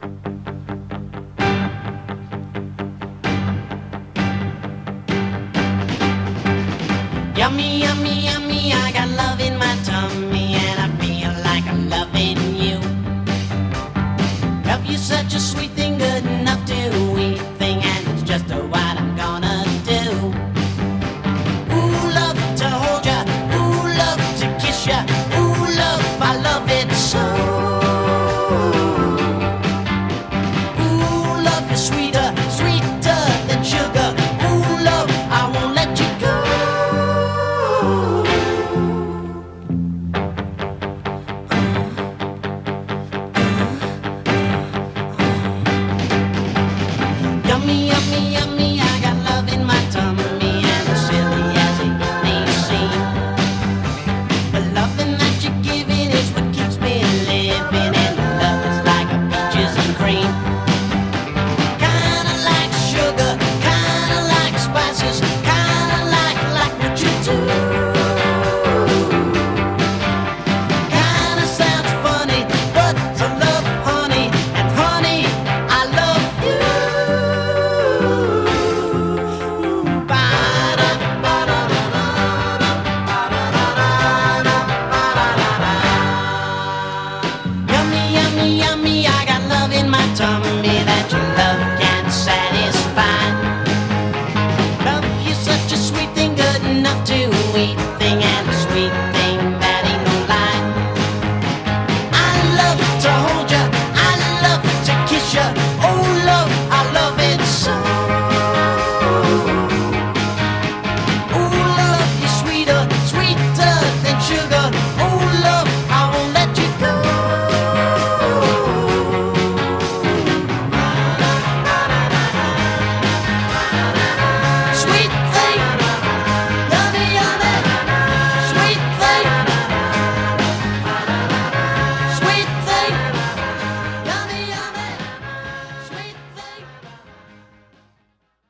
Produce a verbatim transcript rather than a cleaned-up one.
Yummy, yummy, yummy, I got love in my tummy and I feel like I'm loving you. Love you such a sweet thing, good enough to eat thing, and it's just a what I'm gonna do. Ooh, love to hold ya, ooh, love to kiss ya, ooh, love, I love it so. Ooh, love you sweeter, sweeter than sugar. Ooh, love, I won't let you go. Yummy, yummy, yummy, I got love in my tummy, and as silly as it may seem, the loving that you're giving is what keeps me living, and the love is like a peaches and cream. Kinda like sugar, kinda like spices, kinda like, like what you do. Kinda sounds funny, but I love honey, and honey, I love you. Yummy, yummy, yummy, I got love in my tummy